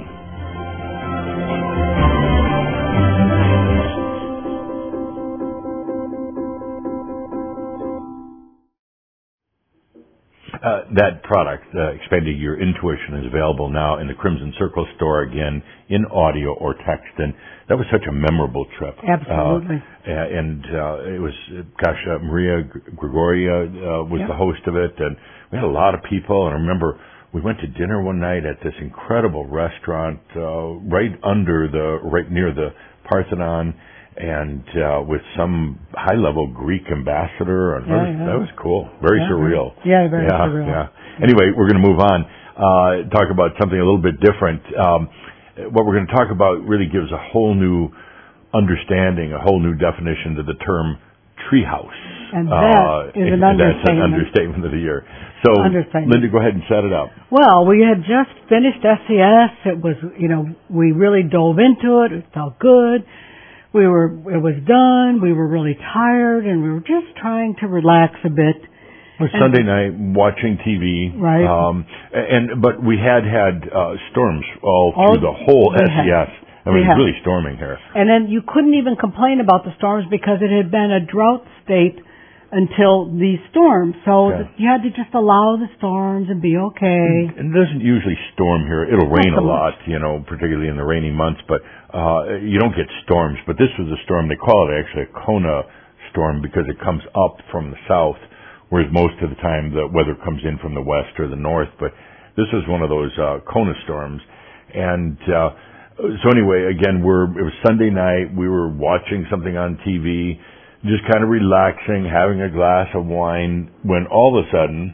Uh, that product, uh, Expanding Your Intuition, is available now in the Crimson Circle store again in audio or text. And that was such a memorable trip. Absolutely. Uh, and uh, it was, gosh, uh, Maria Gregoria uh, was yep. the host of it. And we had a lot of people. And I remember we went to dinner one night at this incredible restaurant uh, right under the, right near the Parthenon. And uh, with some high-level Greek ambassador, and yeah, was, yeah. that was cool, very yeah, surreal. Yeah, very yeah, surreal. Yeah. Anyway, we're going to move on. Uh, talk about something a little bit different. Um, what we're going to talk about really gives a whole new understanding, a whole new definition to the term treehouse. And that uh, is an understatement. That's an understatement of the year. So, Linda, go ahead and set it up. Well, we had just finished S C S. It was, you know, we really dove into it. It felt good. We were, it was done, we were really tired, and we were just trying to relax a bit. It was Sunday night, watching T V. Right. Um, and, but we had had, uh, storms all, all through the whole S C S. I mean, it was really storming here. And then you couldn't even complain about the storms because it had been a drought state until these storms. So yeah. you had to just allow the storms and be okay. And it doesn't usually storm here. It'll rain a lot, you know, particularly in the rainy months, but uh you don't get storms. But this was a storm. They call it actually a Kona storm because it comes up from the south, whereas most of the time the weather comes in from the west or the north. But this was one of those uh Kona storms. And uh so anyway, again, we're it was Sunday night. We were watching something on T V, just kind of relaxing, having a glass of wine, when all of a sudden,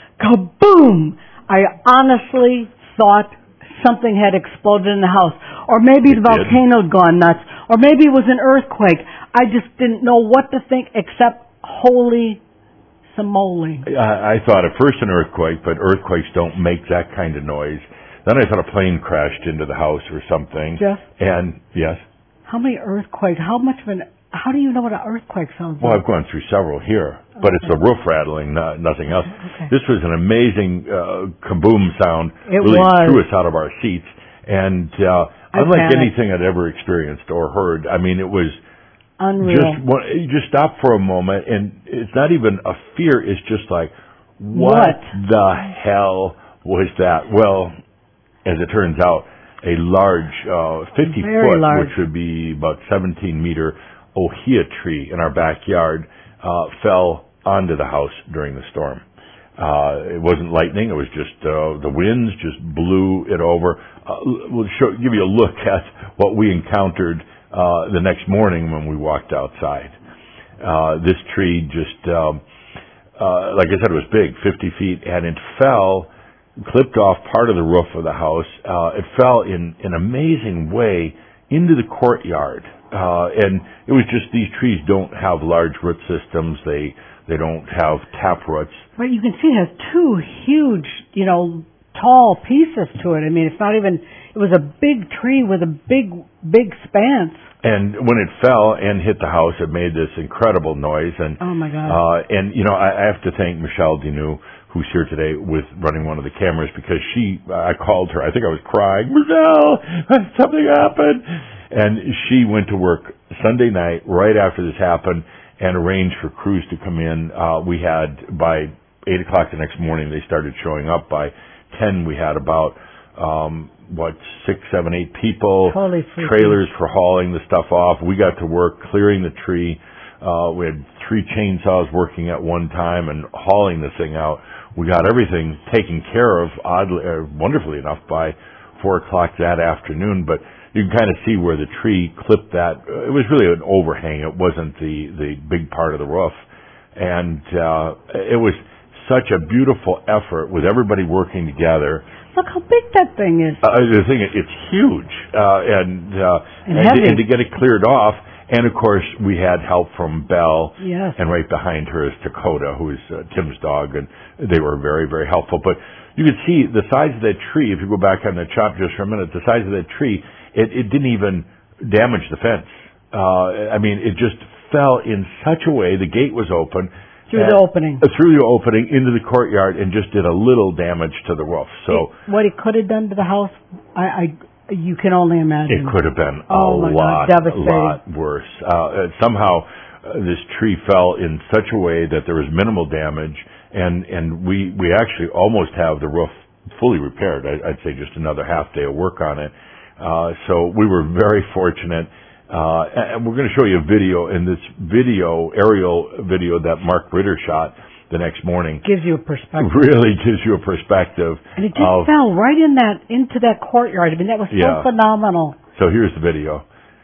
kaboom! I honestly thought something had exploded in the house. Or maybe the volcano had gone nuts. Or maybe it was an earthquake. I just didn't know what to think except holy samole. I, I thought at first an earthquake, but earthquakes don't make that kind of noise. Then I thought a plane crashed into the house or something. Jeff? And, yes? How many earthquakes? How much of an... How do you know what an earthquake sounds like? Well, I've gone through several here, but okay. It's the roof rattling, not, nothing else. Okay. This was an amazing uh, kaboom sound. It really was. Threw us out of our seats. And uh, unlike panicked. anything I'd ever experienced or heard, I mean, it was unreal. Just, you just stop for a moment, and it's not even a fear. It's just like, what, what? the hell was that? Well, as it turns out, a large, uh, fifty Very foot, large. which would be about seventeen meter ohia tree in our backyard, uh, fell onto the house during the storm. Uh, it wasn't lightning, it was just, uh, the winds just blew it over. Uh, we'll show, give you a look at what we encountered, uh, the next morning when we walked outside. Uh, this tree just, um, uh, like I said, it was big, fifty feet, and it fell, clipped off part of the roof of the house. Uh, it fell in an amazing way into the courtyard. Uh, and it was just these trees don't have large root systems. They they don't have tap roots. But you can see it has two huge, you know, tall pieces to it. I mean, it's not even, it was a big tree with a big, big spans. And when it fell and hit the house, it made this incredible noise. And oh my God! Uh, and you know, I, I have to thank Michelle Deneau, who's here today with running one of the cameras, because she, I called her, I think I was crying, Michelle, something happened. And she went to work Sunday night right after this happened and arranged for crews to come in. Uh, we had, by eight o'clock the next morning, they started showing up. By ten, we had about, um, what, six, seven, eight people, Holy freaking. trailers for hauling the stuff off. We got to work clearing the tree. Uh, we had three chainsaws working at one time and hauling the thing out. We got everything taken care of, oddly, uh, wonderfully enough, by four o'clock that afternoon. But you can kind of see where the tree clipped that. It was really an overhang. It wasn't the, the big part of the roof. And uh, it was such a beautiful effort with everybody working together. Look how big that thing is. Uh, the thing, it's huge. Uh, and, uh, and, and, heavy. and to get it cleared off. And, of course, we had help from Belle, yes. and right behind her is Dakota, who is uh, Tim's dog, and they were very, very helpful. But you could see the size of that tree, if you go back on the chop just for a minute, the size of that tree, it, it didn't even damage the fence. Uh, I mean, it just fell in such a way, the gate was open. Through the opening. Uh, through the opening into the courtyard, and just did a little damage to the roof. So it, what it could have done to the house, I... I you can only imagine. It could have been oh a my lot, God, devastating. lot worse. Uh, somehow, uh, this tree fell in such a way that there was minimal damage, and and we we actually almost have the roof fully repaired. I, I'd say just another half day of work on it. Uh, so we were very fortunate. Uh, and we're going to show you a video, and this video, aerial video that Mark Ritter shot the next morning. Gives you a perspective. Really gives you a perspective. And it just of, fell right in that, into that courtyard. I mean, that was so yeah. phenomenal. So here's the video.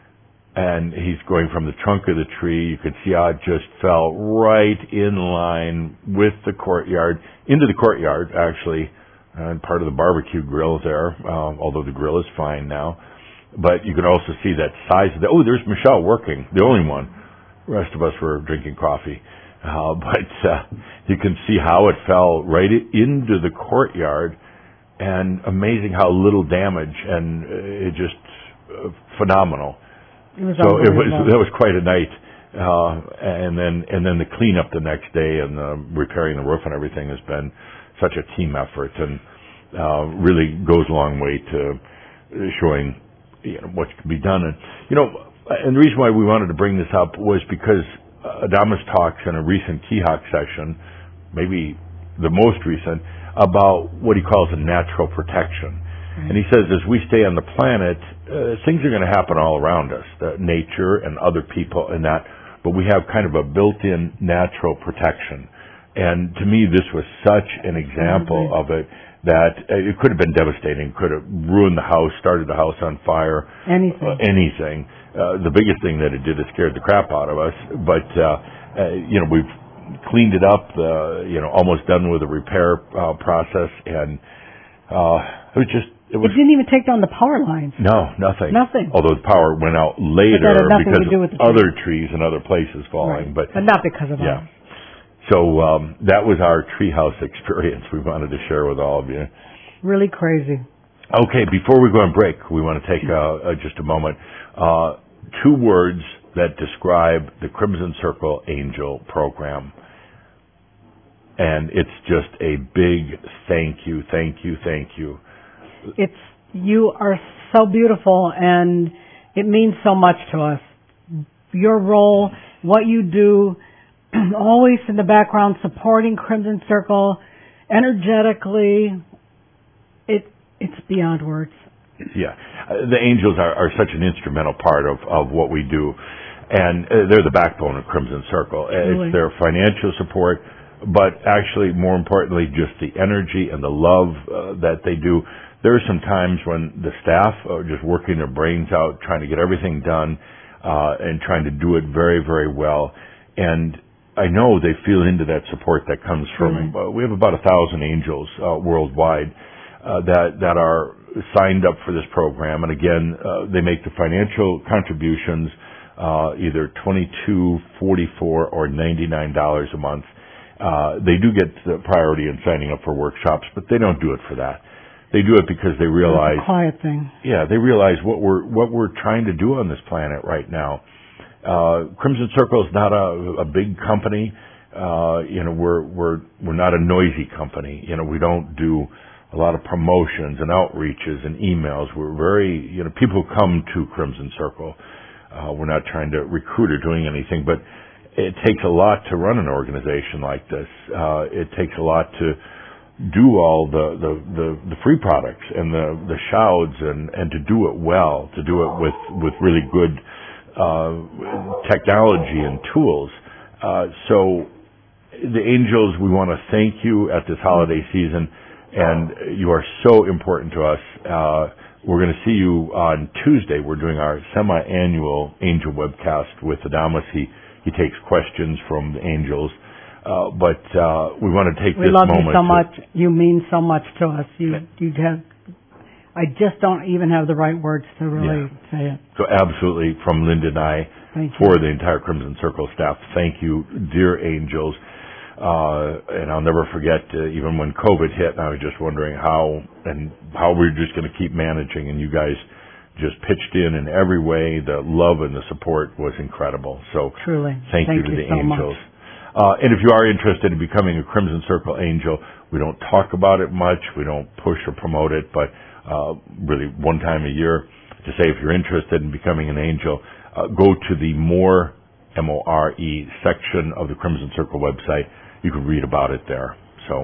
And he's going from the trunk of the tree. You could see how it just fell right in line with the courtyard, into the courtyard, actually, and part of the barbecue grill there, um, although the grill is fine now. But you can also see that size of the, oh, there's Michelle working, the only one. The rest of us were drinking coffee. Uh, but uh, you can see how it fell right into the courtyard, and amazing how little damage, and uh, it just uh, phenomenal. It was so it was that was quite a night, uh, and then and then the cleanup the next day and the repairing the roof and everything has been such a team effort, and uh, really goes a long way to showing you know what can be done. And you know, and the reason why we wanted to bring this up was because Adamus talks in a recent T H O C session, maybe the most recent, about what he calls a natural protection. Mm-hmm. And he says as we stay on the planet, uh, things are going to happen all around us, the nature and other people and that, but we have kind of a built-in natural protection. And to me, this was such an example mm-hmm. of it that it could have been devastating, could have ruined the house, started the house on fire. Anything. Uh, anything. Uh, the biggest thing that it did is scared the crap out of us. But, uh, uh, you know, we've cleaned it up, uh, you know, almost done with the repair uh, process. And uh, it was just... It, was, it didn't even take down the power lines. No, nothing. Nothing. Although the power went out later because of tree. other trees and other places falling. Right. But, but not because of yeah. that. So um, that was our treehouse experience we wanted to share with all of you. Really crazy. Okay, before we go on break, we want to take uh, uh, just a moment. Uh, two words that describe the Crimson Circle Angel program. And it's just a big thank you, thank you, thank you. It's, you are so beautiful, and it means so much to us. Your role, what you do, always in the background supporting Crimson Circle energetically, it it's beyond words. Yeah. Uh, the angels are, are such an instrumental part of, of what we do, and uh, they're the backbone of Crimson Circle. Really? It's their financial support, but actually, more importantly, just the energy and the love uh, that they do. There are some times when the staff are just working their brains out, trying to get everything done, uh, and trying to do it very, very well. And I know they feel into that support that comes from mm-hmm. uh, we have about a thousand angels uh, worldwide uh, that that are signed up for this program, and again, uh, they make the financial contributions uh, either twenty-two, forty-four, or ninety-nine dollars a month. Uh, they do get the priority in signing up for workshops, but they don't do it for that. They do it because they realize it's a quiet thing. Yeah, they realize what we're what we're trying to do on this planet right now. Uh, Crimson Circle is not a, a big company. Uh, you know, we're we're we're not a noisy company. You know, we don't do a lot of promotions and outreaches and emails. We're very, you know, people come to Crimson Circle. Uh, we're not trying to recruit or doing anything, but it takes a lot to run an organization like this. Uh, it takes a lot to do all the, the, the, the free products and the, the shouds and, and to do it well, to do it with, with really good uh, technology and tools. Uh, so the Angels, we want to thank you at this holiday season, and you are so important to us. Uh, we're going to see you on Tuesday. We're doing our semi-annual Angel webcast with Adamus. He, he takes questions from the Angels. Uh, but uh, we want to take we this love moment. you so to, much. You mean so much to us. You you have. I just don't even have the right words to really yeah. say it. So absolutely, from Linda and I, thank for you. the entire Crimson Circle staff, thank you, dear Angels. Uh, and I'll never forget, uh, even when COVID hit, and I was just wondering how and how we were just going to keep managing, and you guys just pitched in in every way. The love and the support was incredible. So truly, thank, thank you to you the so Angels. Much. Uh, and if you are interested in becoming a Crimson Circle Angel, we don't talk about it much. We don't push or promote it, but uh, really one time a year to say if you're interested in becoming an angel, uh, go to the More, M O R E, section of the Crimson Circle website. You can read about it there. So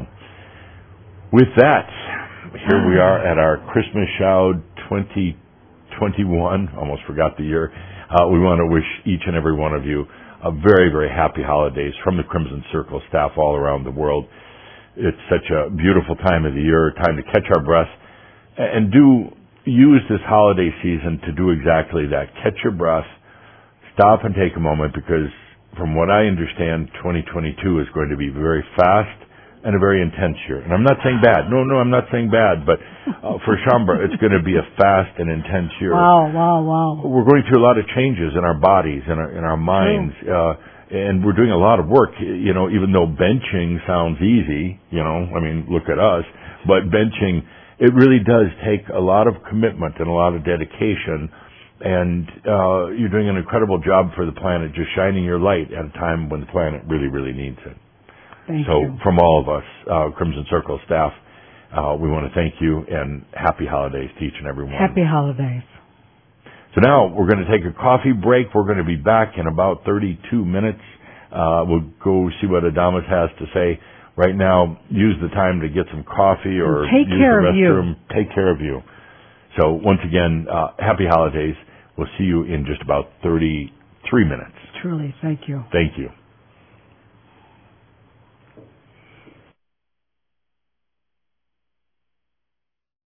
with that, here we are at our Christmas Shout twenty twenty-one. Almost forgot the year. Uh, we want to wish each and every one of you a very, very happy holidays from the Crimson Circle staff all around the world. It's such a beautiful time of the year, time to catch our breath, and do use this holiday season to do exactly that. Catch your breath, stop and take a moment, because from what I understand, twenty twenty-two is going to be very fast and a very intense year. And I'm not saying bad. No, no, I'm not saying bad, but uh, for Shaumbra, it's going to be a fast and intense year. Wow, wow, wow. We're going through a lot of changes in our bodies, in our, in our minds, uh, and we're doing a lot of work. You know, even though benching sounds easy, you know, I mean, look at us, but benching, it really does take a lot of commitment and a lot of dedication, and uh, you're doing an incredible job for the planet, just shining your light at a time when the planet really, really needs it. Thank so you. From all of us, uh, Crimson Circle staff, uh, we want to thank you and happy holidays to each and every one. Happy holidays. So now we're going to take a coffee break. We're going to be back in about thirty-two minutes. Uh, we'll go see what Adamus has to say. Right now, use the time to get some coffee or take use care the restroom. Of you. Take care of you. So once again, uh, happy holidays. We'll see you in just about thirty-three minutes. Truly, thank you. Thank you.